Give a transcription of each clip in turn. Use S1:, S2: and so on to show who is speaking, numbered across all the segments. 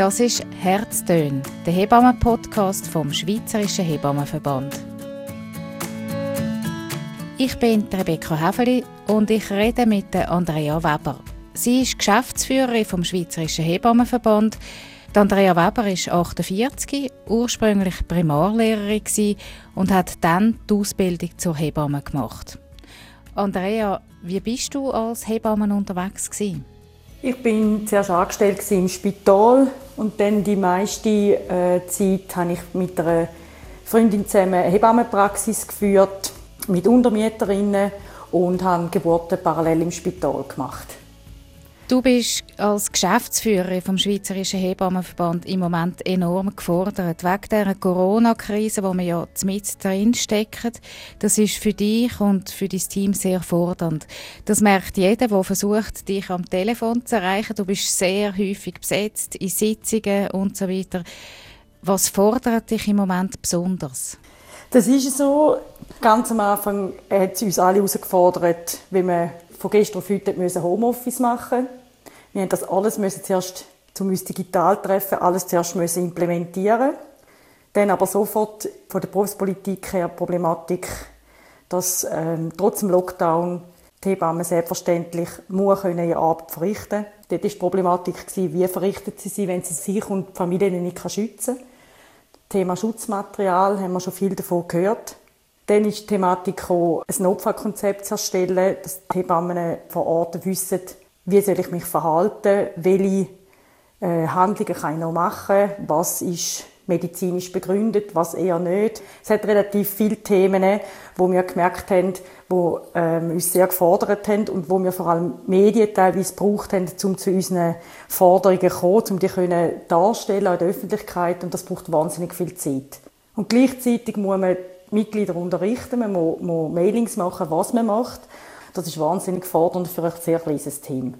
S1: Das ist «Herztöne», der Hebammen-Podcast vom Schweizerischen Hebammenverband. Ich bin Rebecca Häfeli und ich rede mit Andrea Weber. Sie ist Geschäftsführerin vom Schweizerischen Hebammenverband. Andrea Weber ist 48, ursprünglich Primarlehrerin und hat dann die Ausbildung zur Hebamme gemacht. Andrea, wie bist du als Hebamme unterwegs gewesen?
S2: Ich bin zuerst angestellt im Spital und dann die meiste Zeit habe ich mit einer Freundin zusammen eine Hebammenpraxis geführt, mit Untermieterinnen und habe Geburten parallel im Spital gemacht.
S1: Du bist als Geschäftsführerin vom Schweizerischen Hebammenverband im Moment enorm gefordert. Wegen dieser Corona-Krise, wo wir ja mitten drin stecken, das ist für dich und für dein Team sehr fordernd. Das merkt jeder, der versucht, dich am Telefon zu erreichen. Du bist sehr häufig besetzt in Sitzungen und so weiter. Was fordert dich im Moment besonders?
S2: Das ist so. Ganz am Anfang hat es uns alle herausgefordert, wie wir von gestern auf heute Homeoffice machen mussten. Wir mussten das alles zuerst zum uns digital treffen, alles zuerst implementieren. Dann aber sofort von der Berufspolitik her Problematik, dass trotz dem Lockdown die Hebammen selbstverständlich ihre Arbeit verrichten können. Dort war die Problematik, wie verrichtet sie, wenn sie sich und die Familie nicht schützen kann. Thema Schutzmaterial, haben wir schon viel davon gehört. Dann ist die Thematik gekommen, ein Notfallkonzept zu erstellen, dass die Hebammen vor Ort wissen, wie soll ich mich verhalten, welche Handlungen kann ich noch machen, was ist medizinisch begründet, was eher nicht. Es hat relativ viele Themen, wo wir gemerkt haben, die uns sehr gefordert haben und wo wir vor allem Medien teilweise gebraucht haben, um zu unseren Forderungen zu kommen, um die darstellen in der Öffentlichkeit, und das braucht wahnsinnig viel Zeit. Und gleichzeitig muss man Mitglieder unterrichten, man muss Mailings machen, was man macht. Das ist wahnsinnig fordernd für ein sehr kleines Team.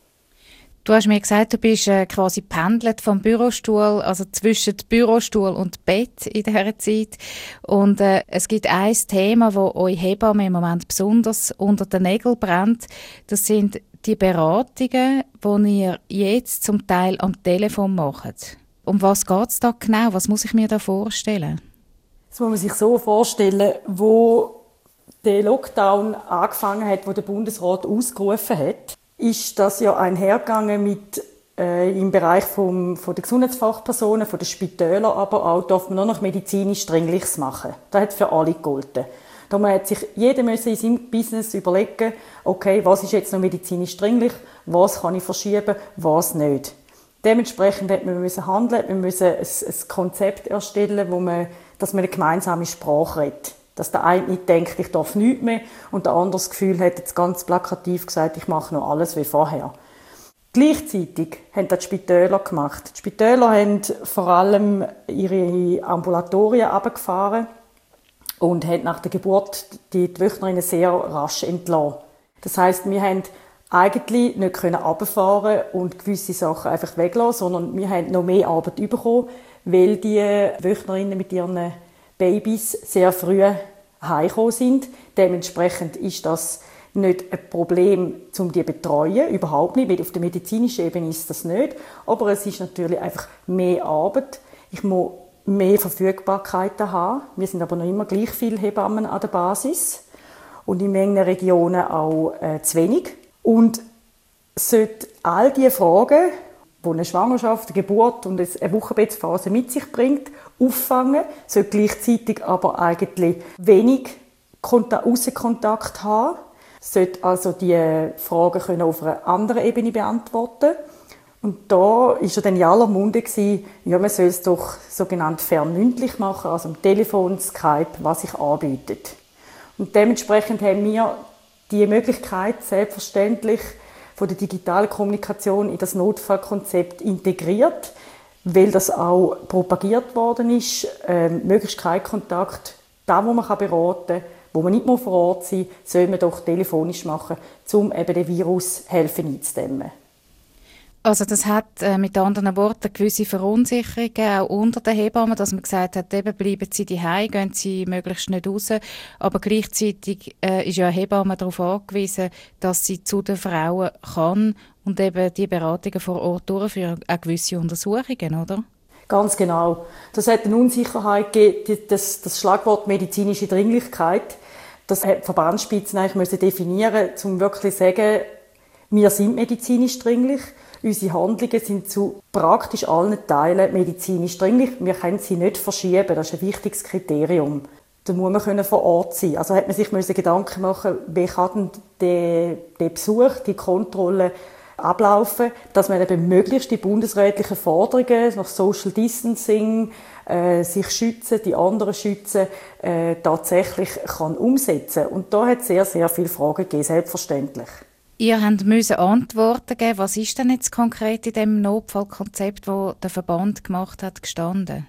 S1: Du hast mir gesagt, du bist quasi pendelt vom Bürostuhl, also zwischen Bürostuhl und Bett in dieser Zeit. Und es gibt ein Thema, das euch Hebammen im Moment besonders unter den Nägeln brennt. Das sind die Beratungen, die ihr jetzt zum Teil am Telefon macht. Um was geht es da genau? Was muss ich mir da vorstellen?
S2: Das muss man sich so vorstellen, wo der Lockdown angefangen hat, wo der Bundesrat ausgerufen hat, ist das ja einhergegangen mit im Bereich von der Gesundheitsfachpersonen, von den Spitälern, aber auch darf man nur noch medizinisch Dringliches machen. Das hat für alle gegolten. Da hat sich jeder in seinem Business überlegen, okay, was ist jetzt noch medizinisch dringlich, was kann ich verschieben, was nicht. Dementsprechend hat man handeln, wir müssen ein Konzept erstellen, dass man eine gemeinsame Sprache redet. Dass der eine nicht denkt, ich darf nichts mehr, und der andere das Gefühl hat, jetzt ganz plakativ gesagt, ich mache noch alles wie vorher. Gleichzeitig haben das die Spitäler gemacht. Die Spitäler haben vor allem ihre Ambulatorien runtergefahren und haben nach der Geburt die Wöchnerinnen sehr rasch entlassen. Das heisst, wir haben eigentlich nicht runterfahren und gewisse Sachen einfach weglassen, sondern wir haben noch mehr Arbeit bekommen, weil die Wöchnerinnen mit ihren Babys sehr früh heimgekommen sind. Dementsprechend ist das nicht ein Problem, um die zu betreuen, überhaupt nicht, weil auf der medizinischen Ebene ist das nicht. Aber es ist natürlich einfach mehr Arbeit. Ich muss mehr Verfügbarkeiten haben. Wir sind aber noch immer gleich viele Hebammen an der Basis und in manchen Regionen auch zu wenig. Und sollte all diese Fragen, die eine Schwangerschaft, eine Geburt und eine Wochenbettsphase mit sich bringt, auffangen, soll gleichzeitig aber eigentlich wenig Aussenkontakt haben, sollte also die Fragen auf einer anderen Ebene beantworten. Und da war ja dann in aller Munde, ja, man soll es doch sogenannt fernmündlich machen, also am Telefon, Skype, was sich anbietet. Und dementsprechend haben wir die Möglichkeit, selbstverständlich von der digitalen Kommunikation in das Notfallkonzept integriert, weil das auch propagiert worden ist. Möglichst kein Kontakt, da wo man beraten kann, wo man nicht vor Ort sein muss, soll man doch telefonisch machen, um eben den Virus helfen einzudämmen.
S1: Also das hat mit anderen Worten gewisse Verunsicherungen auch unter den Hebammen, dass man gesagt hat, eben bleiben Sie daheim, gehen Sie möglichst nicht raus. Aber gleichzeitig ist ja eine Hebamme darauf angewiesen, dass sie zu den Frauen kann Und eben die Beratungen vor Ort durchführen, auch gewisse Untersuchungen, oder?
S2: Ganz genau. Das hat eine Unsicherheit gegeben, das Schlagwort medizinische Dringlichkeit. Das hat die Verbandsspitzen eigentlich definieren, um wirklich zu sagen, wir sind medizinisch dringlich. Unsere Handlungen sind zu praktisch allen Teilen medizinisch dringlich. Wir können sie nicht verschieben. Das ist ein wichtiges Kriterium. Da muss man vor Ort sein. Also hat man sich Gedanken machen, wie kann denn der Besuch, die Kontrolle ablaufen, dass man eben möglichst die bundesrätlichen Forderungen nach Social Distancing, sich schützen, die anderen schützen, tatsächlich kann umsetzen. Und da hat es sehr, sehr viele Fragen gegeben, selbstverständlich.
S1: Ihr müsst Antworten geben. Was ist denn jetzt konkret in dem Notfallkonzept, das der Verband gemacht hat, gestanden?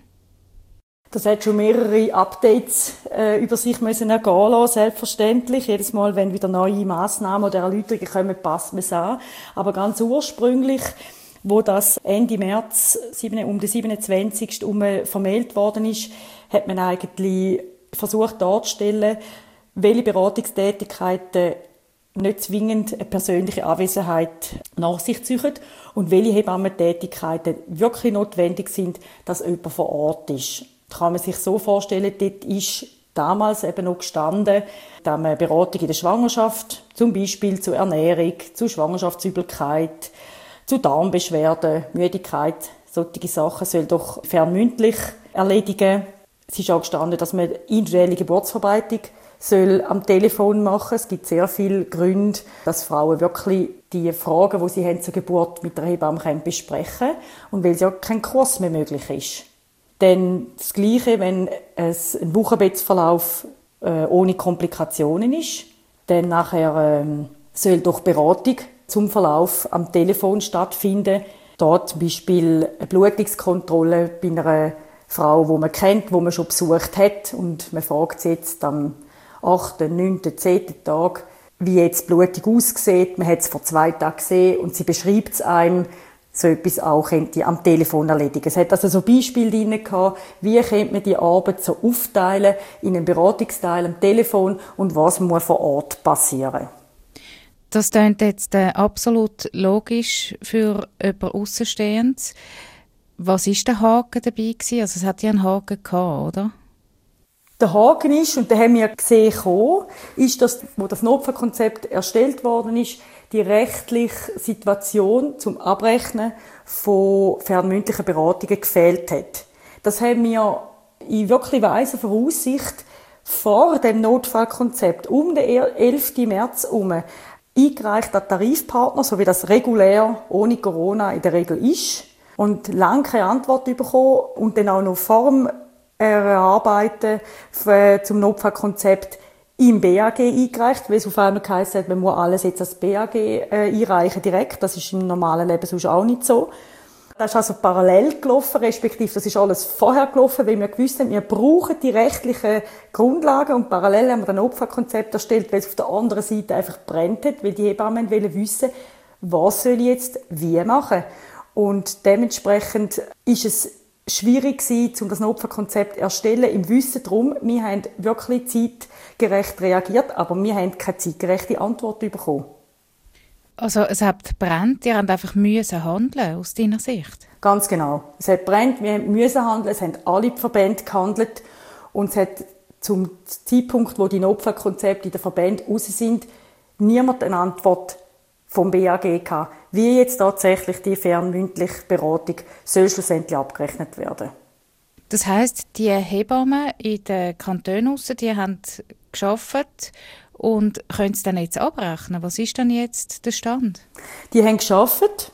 S2: Das hat schon mehrere Updates über sich müssen ergehen lassen, selbstverständlich. Jedes Mal, wenn wieder neue Massnahmen oder Erläuterungen kommen, passt man es an. Aber ganz ursprünglich, wo das Ende März um den 27. vermeldet worden ist, hat man eigentlich versucht darzustellen, welche Beratungstätigkeiten nicht zwingend eine persönliche Anwesenheit nach sich ziehen und welche Hebammentätigkeiten wirklich notwendig sind, dass jemand vor Ort ist. Das kann man sich so vorstellen, dort ist damals eben noch gestanden, dass man Beratung in der Schwangerschaft, zum Beispiel zur Ernährung, zu Schwangerschaftsübelkeit, zu Darmbeschwerden, Müdigkeit, solche Sachen soll doch fernmündlich erledigen. Es ist auch gestanden, dass man individuelle Geburtsvorbereitung soll am Telefon machen. Es gibt sehr viele Gründe, dass Frauen wirklich die Fragen, die sie haben zur Geburt mit der Hebamme besprechen können und weil ja kein Kurs mehr möglich ist. Dann das Gleiche, wenn es ein Wochenbettsverlauf ohne Komplikationen ist, dann nachher soll doch Beratung zum Verlauf am Telefon stattfinden. Dort zum Beispiel eine Blutungskontrolle bei einer Frau, die man kennt, die man schon besucht hat und man fragt sie jetzt am 8., 9., 10. Tag, wie jetzt die Blutung aussieht. Man hat es vor 2 Tagen gesehen und sie beschreibt es einem. So etwas auch könnte am Telefon erledigen. Es hat also so Beispiele drin gehabt, wie könnte man die Arbeit so aufteilen in einen Beratungsteil am Telefon und was muss vor Ort passieren.
S1: Das klingt jetzt absolut logisch für jemanden Aussenstehendes. Was war der Haken dabei gewesen? Also es hat ja einen Haken gehabt, oder?
S2: Der Haken ist, und den haben wir gesehen, ist, dass, wo das Notfallkonzept erstellt worden ist, die rechtliche Situation zum Abrechnen von fernmündlichen Beratungen gefehlt hat. Das haben wir in wirklich weiser Voraussicht vor dem Notfallkonzept um den 11. März eingereicht an Tarifpartner, so wie das regulär ohne Corona in der Regel ist. Und lange keine Antwort bekommen und dann auch noch vor dem Erarbeiten zum Notfallkonzept im BAG eingereicht, weil es auf einmal geheißen hat, man muss alles jetzt als BAG einreichen direkt. Das ist im normalen Leben sonst auch nicht so. Das ist also parallel gelaufen, respektive das ist alles vorher gelaufen, weil wir gewusst haben, wir brauchen die rechtlichen Grundlagen und parallel haben wir ein Notfallkonzept erstellt, weil es auf der anderen Seite einfach brennt hat, weil die Hebammen wollen wissen, was soll ich jetzt wie machen. Und dementsprechend ist es schwierig gewesen, um das Notfallkonzept zu erstellen, im Wissen darum, wir haben wirklich zeitgerecht reagiert, aber wir haben keine zeitgerechte Antwort bekommen.
S1: Also es hat brennt, ihr habt einfach müssen handeln, aus deiner Sicht?
S2: Ganz genau. Es hat brennt, wir müssen handeln, es haben alle Verbände gehandelt und es hat zum Zeitpunkt, wo die Notfallkonzepte in den Verbänden raus sind, niemand eine Antwort vom BAG gehabt, wie jetzt tatsächlich die fernmündliche Beratung soll schlussendlich abgerechnet werden.
S1: Das heisst, die Hebammen in den Kantonen, die haben gearbeitet und können es dann jetzt abrechnen. Was ist denn jetzt der Stand?
S2: Die haben gearbeitet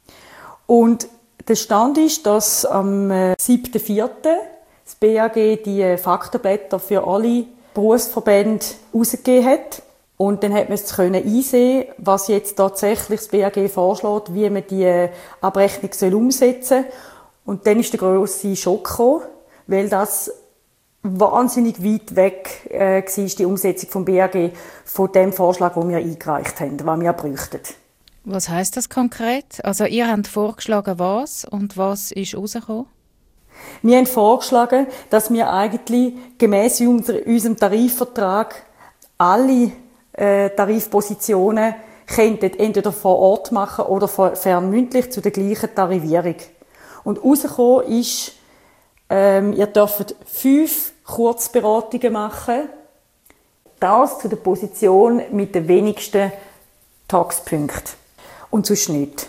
S2: und der Stand ist, dass am 7.4. das BAG die Faktenblätter für alle Berufsverbände herausgegeben hat. Und dann hat man es einsehen, was jetzt tatsächlich das BAG vorschlägt, wie man die Abrechnung umsetzen soll. Und dann ist der grosse Schock gekommen, weil das wahnsinnig weit weg war, die Umsetzung vom BAG, von dem Vorschlag, den wir eingereicht haben, was wir bräuchten.
S1: Was heisst das konkret? Also ihr habt vorgeschlagen, was und was ist rausgekommen?
S2: Wir haben vorgeschlagen, dass wir eigentlich gemäss unserem Tarifvertrag alle Tarifpositionen könnten entweder vor Ort machen oder fernmündlich zu der gleichen Tarifierung. Und rausgekommen ist, ihr dürft 5 Kurzberatungen machen. Das zu der Position mit den wenigsten Tagspunkten. Und sonst nicht.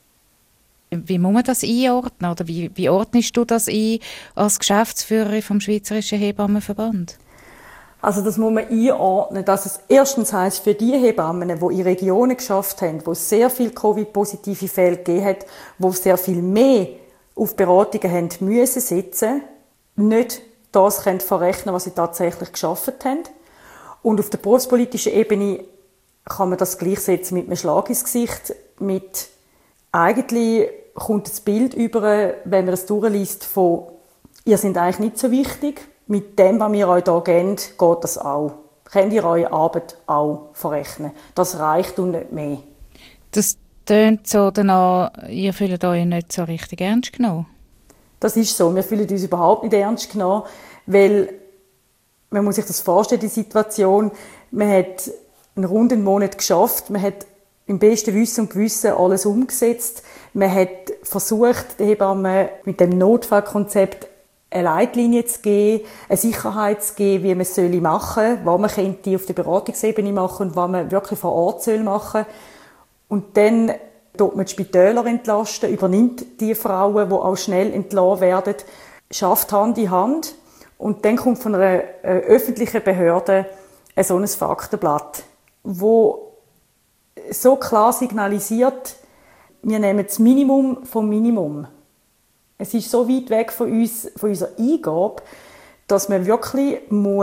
S1: Wie muss man das einordnen? Oder wie ordnest du das ein als Geschäftsführerin vom Schweizerischen Hebammenverband?
S2: Also das muss man einordnen, dass es erstens heisst, für die Hebammen, die in Regionen geschafft haben, wo es sehr viele Covid-positive Fälle gegeben hat, wo sehr viel mehr auf Beratungen haben müssen sitzen, nicht das können verrechnen, was sie tatsächlich geschafft haben. Und auf der berufspolitischen Ebene kann man das gleichsetzen mit einem Schlag ins Gesicht, mit eigentlich kommt das Bild über, wenn man das durchliest, von «Ihr seid eigentlich nicht so wichtig, mit dem, was wir euch hier geben, geht das auch. Könnt ihr eure Arbeit auch verrechnen. Das reicht und nicht mehr.»
S1: Das tönt so danach, ihr fühlt euch nicht so richtig ernst genommen.
S2: Das ist so. Wir fühlen uns überhaupt nicht ernst genommen, weil man muss sich das vorstellen, die Situation. Man hat einen runden Monat geschafft, man hat im besten Wissen und Gewissen alles umgesetzt. Man hat versucht, den Hebammen mit dem Notfallkonzept eine Leitlinie zu geben, eine Sicherheit zu geben, wie man es machen soll, was man könnte auf der Beratungsebene machen und was man wirklich vor Ort machen soll. Und dann tut man die Spitäler entlasten, übernimmt die Frauen, die auch schnell entlassen werden, schafft Hand in Hand. Und dann kommt von einer öffentlichen Behörde so ein Faktenblatt, wo so klar signalisiert, wir nehmen das Minimum vom Minimum. Es ist so weit weg von uns, von unserer Eingabe, dass man wirklich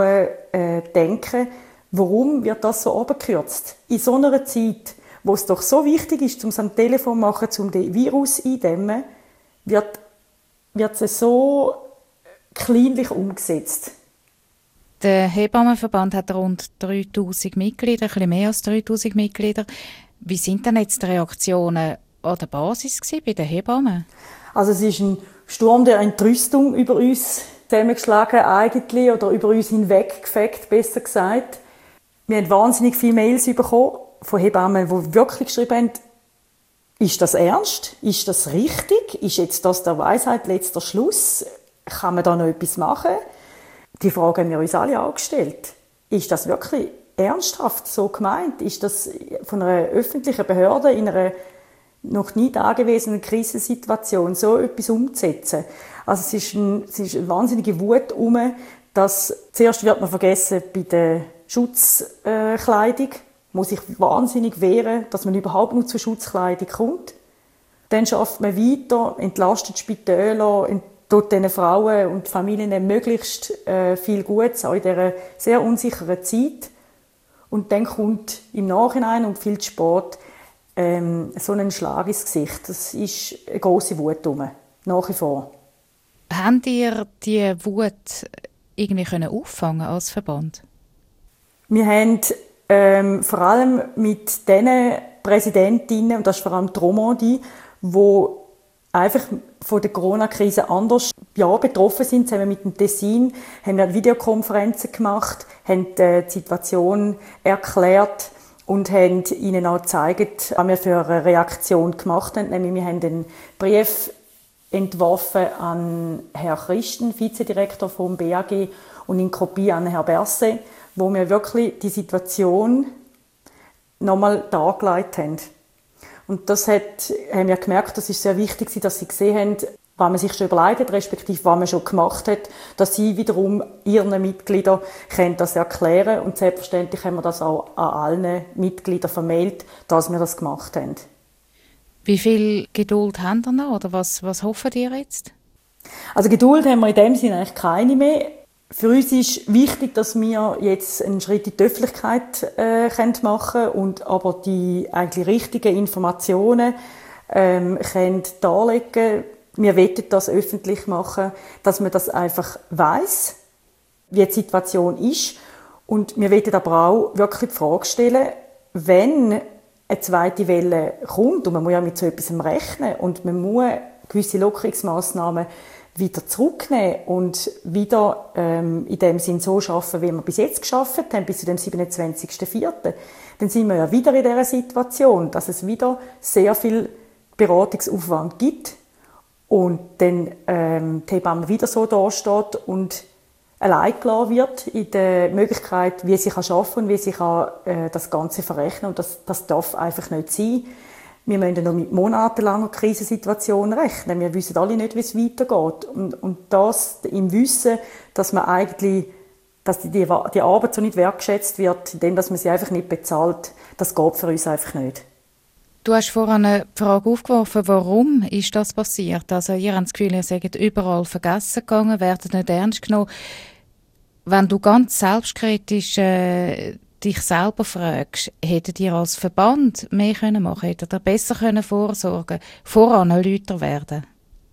S2: denken muss, warum wird das so abgekürzt? In so einer Zeit, wo es doch so wichtig ist, um es am Telefon zu machen, um den Virus einzudämmen, wird es so kleinlich umgesetzt.
S1: Der Hebammenverband hat rund 3000 Mitglieder, ein bisschen mehr als 3000 Mitglieder. Wie sind denn jetzt die Reaktionen an der Basis bei den Hebammen?
S2: Also es ist ein Sturm der Entrüstung über uns zusammengeschlagen eigentlich, oder über uns hinweggefegt, besser gesagt. Wir haben wahnsinnig viele Mails bekommen von Hebammen, die wirklich geschrieben haben, ist das ernst? Ist das richtig? Ist jetzt das der Weisheit letzter Schluss? Kann man da noch etwas machen? Die Frage haben wir uns alle auch gestellt. Ist das wirklich ernsthaft so gemeint? Ist das von einer öffentlichen Behörde in einer noch nie dagewesenen Krisensituation so etwas umzusetzen? Also es ist eine wahnsinnige Wut dass zuerst wird man vergessen bei der Schutzkleidung, muss sich wahnsinnig wehren, dass man überhaupt nur zur Schutzkleidung kommt. Dann schafft man weiter, entlastet Spitäler, tut diesen Frauen und Familien möglichst viel Gutes, auch in dieser sehr unsicheren Zeit. Und dann kommt im Nachhinein und viel zu spät so ein Schlag ins Gesicht. Das ist eine grosse Wut nach wie vor.
S1: Habt ihr diese Wut irgendwie auffangen als Verband?
S2: Wir haben vor allem mit den Präsidentinnen, und das ist vor allem die Romandie, die einfach von der Corona-Krise anders betroffen sind, zusammen mit dem Tessin, haben wir Videokonferenzen gemacht, haben die Situation erklärt und haben ihnen auch gezeigt, was wir für eine Reaktion gemacht haben. Nämlich wir haben einen Brief entworfen an Herrn Christen, Vizedirektor vom BAG, und in Kopie an Herrn Berset, wo wir wirklich die Situation nochmal dargelegt haben. Und das haben wir gemerkt, das ist sehr wichtig, dass sie gesehen haben, was man sich schon überlegt hat, respektive was man schon gemacht hat, dass sie wiederum ihren Mitgliedern das erklären können. Und selbstverständlich haben wir das auch an allen Mitgliedern vermeldet, dass wir das gemacht haben.
S1: Wie viel Geduld habt ihr noch, oder was hofft ihr jetzt?
S2: Also Geduld haben wir in dem Sinne eigentlich keine mehr. Für uns ist wichtig, dass wir jetzt einen Schritt in die Öffentlichkeit machen können und aber die eigentlich richtigen Informationen können darlegen. Wir wollen das öffentlich machen, dass man das einfach weiss, wie die Situation ist. Und wir wollen aber auch wirklich die Frage stellen, wenn eine zweite Welle kommt, und man muss ja mit so etwas rechnen, und man muss gewisse Lockerungsmaßnahmen wieder zurücknehmen und wieder in dem Sinn so arbeiten, wie wir bis jetzt gearbeitet haben, bis zu dem 27.04., dann sind wir ja wieder in dieser Situation, dass es wieder sehr viel Beratungsaufwand gibt und dann die Hebamme wieder so dasteht und allein gelassen wird in der Möglichkeit, wie sie arbeiten kann und wie sie das Ganze verrechnen. Und das darf einfach nicht sein. Wir müssen noch mit monatelanger Krisensituation rechnen. Wir wissen alle nicht, wie es weitergeht. Und das im Wissen, dass man eigentlich, dass die Arbeit so nicht wertgeschätzt wird, indem dass man sie einfach nicht bezahlt, das geht für uns einfach nicht.
S1: Du hast vorhin eine Frage aufgeworfen, warum ist das passiert? Also ihr habt das Gefühl, ihr seid überall vergessen gegangen, werdet nicht ernst genommen. Wenn du ganz selbstkritisch dich selber fragst, hättet ihr als Verband mehr machen können? Hättet ihr besser vorsorgen können, voran lauter werden?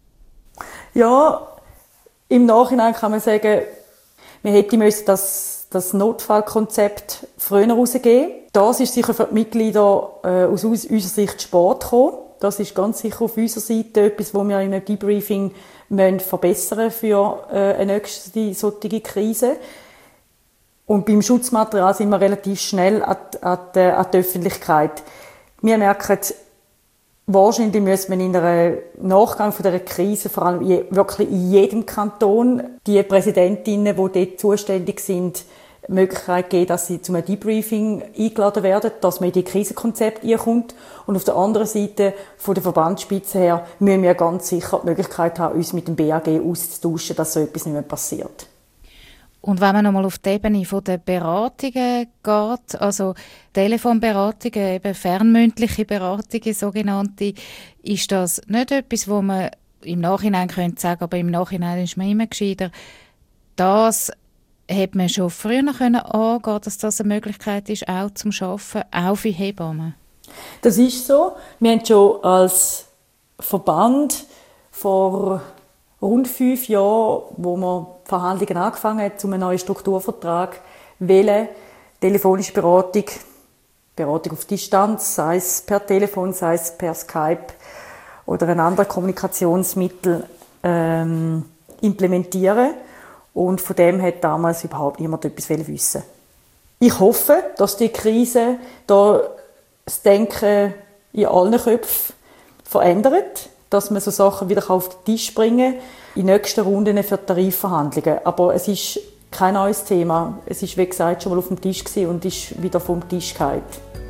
S2: Ja, im Nachhinein kann man sagen, wir hätten das Notfallkonzept früher rausgeben. Das ist sicher für die Mitglieder aus unserer Sicht spät gekommen. Das ist ganz sicher auf unserer Seite etwas, was wir in einem Debriefing verbessern für eine nächste solche Krise. Und beim Schutzmaterial sind wir relativ schnell an die Öffentlichkeit. Wir merken, wahrscheinlich müssen wir in einem Nachgang von dieser Krise, vor allem wirklich in jedem Kanton, die Präsidentinnen, die dort zuständig sind, die Möglichkeit geben, dass sie zu einem Debriefing eingeladen werden, dass man in die Krisenkonzepte einkommt. Und auf der anderen Seite, von der Verbandsspitze her, müssen wir ganz sicher die Möglichkeit haben, uns mit dem BAG auszutauschen, dass so etwas nicht mehr passiert.
S1: Und wenn man nochmal auf die Ebene der Beratungen geht, also Telefonberatungen, eben fernmündliche Beratungen, sogenannte, ist das nicht etwas, wo man im Nachhinein könnte sagen, aber im Nachhinein ist man immer gescheiter. Das hätte man schon früher angehen können, dass das eine Möglichkeit ist, auch zum Arbeiten, auch für Hebammen.
S2: Das ist so. Wir haben schon als Verband vor rund 5 Jahren, wo wir Verhandlungen angefangen haben, zu einem neuen Strukturvertrag, wählen, telefonische Beratung auf Distanz, sei es per Telefon, sei es per Skype oder ein anderes Kommunikationsmittel implementieren. Und von dem hat damals überhaupt niemand etwas wissen. Ich hoffe, dass die Krise da das Denken in allen Köpfen verändert, dass man so Sachen wieder auf den Tisch bringen kann, in nächsten Runden für Tarifverhandlungen. Aber es ist kein neues Thema. Es ist, wie gesagt, schon mal auf dem Tisch gewesen und ist wieder vom Tisch gefallen.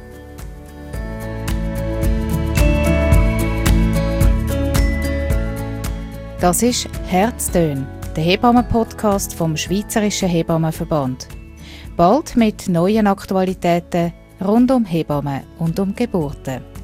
S1: Das ist «Herztöne», der Hebammen-Podcast vom Schweizerischen Hebammenverband. Bald mit neuen Aktualitäten rund um Hebammen und um Geburten.